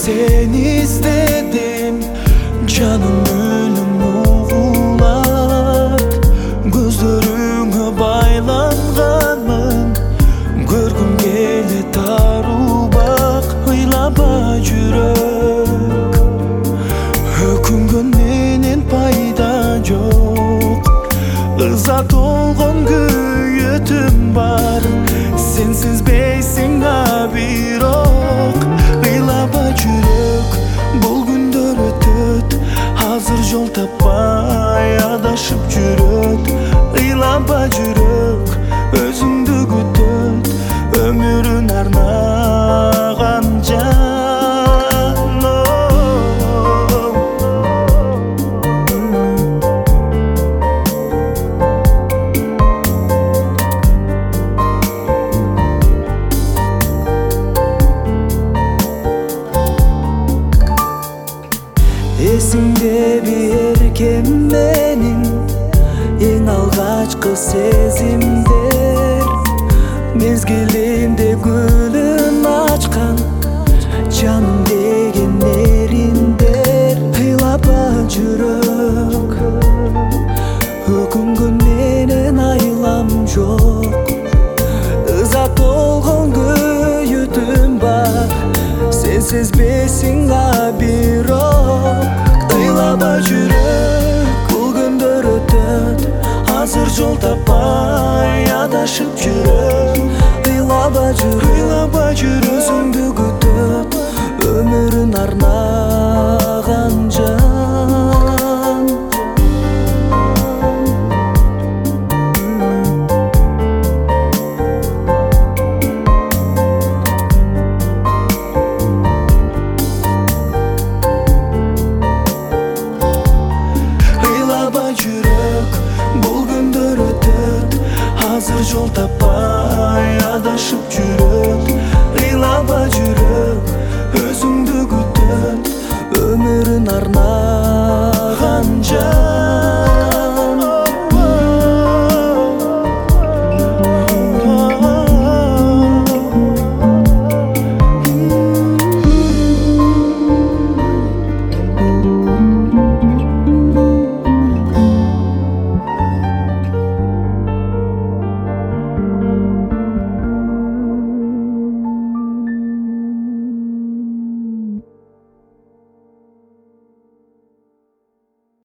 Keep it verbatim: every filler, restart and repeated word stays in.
seni istedim. Canım ölüm uğulat, gözlerine baylanganmın. Görgüm gele taru bak, hıylaba jürek. Höküngön menen payda jok, ıza tolgon güyütüm var. Sensiz beysin abirok, hıylaba jürek. Bul gündör ötöt, hazır jol tapay adашып жүрөт. Hıylaba jürek, özüңdü күтөt, ömürün arnаған жаным. Esingde беркем менин эң алгачкы сезимдер. Мезгилинде гүлүн ачкан жаным деген эриндер. Ыйлапа жүрөк, өкүнгөн менен айлам жок. Ыза толгон күйүтүм бар, сенсиз бесиң абирок. Ыйлапа жүрөк, бул күндөр өтөт, азыр жол таппай адашып жүрөт. Ыйлапа жүрөк, ыйлапа жүрөк, өзүңдү күтөт, өмүрүн арнаган жан. Jürek, bul gündür ötөт, hazır jol tapay